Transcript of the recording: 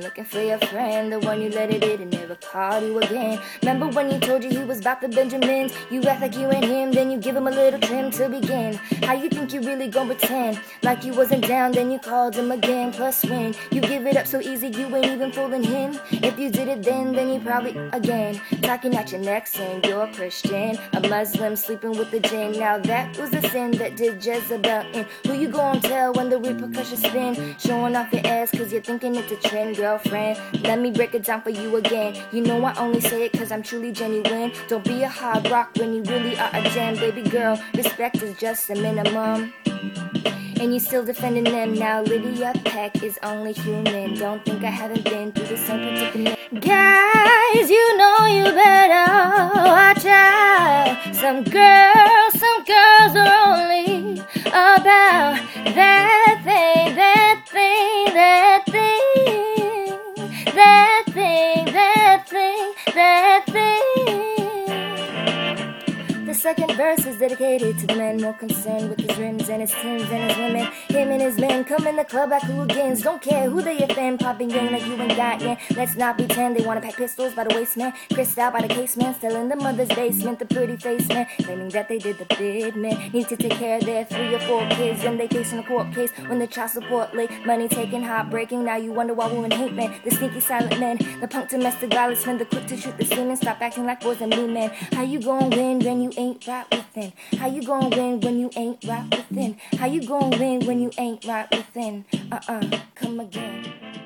looking for your friend, the one you let it in and never called you again. Remember when he told you he was about the Benjamins? You act like you ain't him, then you give him a little trim to begin. How you think you really gon' pretend like you wasn't down, then you called him again? Plus when you give it up so easy, you ain't even fooling him. If you did it then you probably again talking at your neck saying you're a Christian, a Muslim sleeping with the jinn. Now that was a sin that did Jezebel in. Who you gon' tell when the repercussions spin? Showing off your ass cause you're thinking it's a trend, girlfriend. Let me break it down for you again. You know I only say it cause I'm truly genuine. Don't be a hard rock when you really are a gem. Baby girl, respect is just a minimum, and you still defending them. Now Lydia Peck is only human. Don't think I haven't been through the same predicament. Guys, you know you better watch out. Some girls are only about that thing, that thing, that thing, that thing, that thing, that thing. The second verse is dedicated to the man more concerned with his rims and his Timbs and his women. Him and his men come in the club like hooligans. Don't care who they offend, popping gang like you ain't got yet. Let's not pretend they wanna pack pistols by the waist, man. Crissed out by the casement, still in the mother's basement. The pretty face man, claiming that they did the bid, man. Need to take care of their 3 or 4 kids, and they facing a court case when the child support late. Money taken, heartbreaking. Now you wonder why women hate men. The sneaky silent men, the punk domestic violence men, the quick to shoot the semen. Stop acting like boys and blue men. How you gon' win when you ain't right within? How you gon' win when you ain't right within? How you gon' win when you ain't right within? Come again.